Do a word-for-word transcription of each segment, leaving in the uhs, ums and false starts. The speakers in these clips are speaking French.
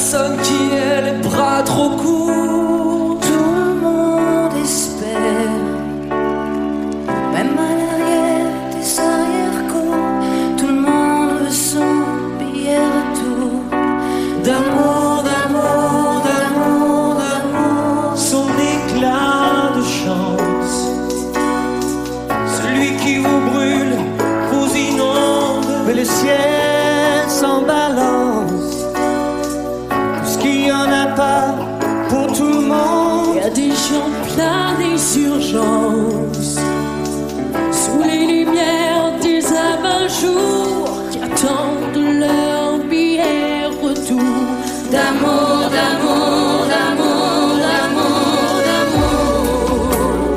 personne qui ait les bras trop courts. Tout le monde espère, même à l'arrière des arrière-cours. Tout le monde veut son billet retour. D'amour, d'amour, d'amour, d'amour. Son éclat de chance, celui qui vous brûle, vous inonde. Mais le ciel s'en balance, puisqu'il n'y en a pas pour tout le monde. Y a des gens pleins des urgences, sous les lumières des abat-jours, qui attendent leur billet retour. D'amour, d'amour, d'amour, d'amour, d'amour.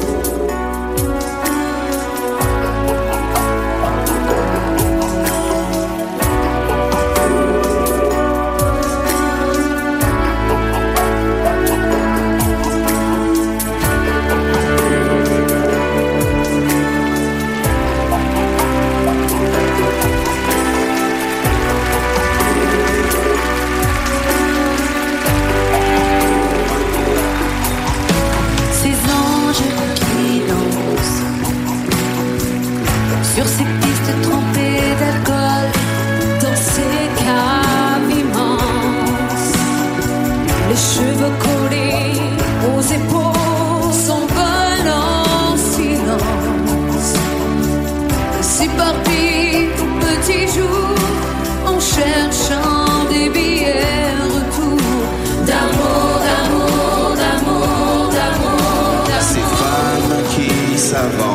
Ces anges qui dansent sur ces pistes trempées d'alcool, Dans ces caves immenses, les cheveux collés aux épaules s'envolent en silence, s'éparpillent au petit jour en cherchant des billets retour. D'amour, d'amour, d'amour, d'amour, Ces d'amour. femmes qui s'avancent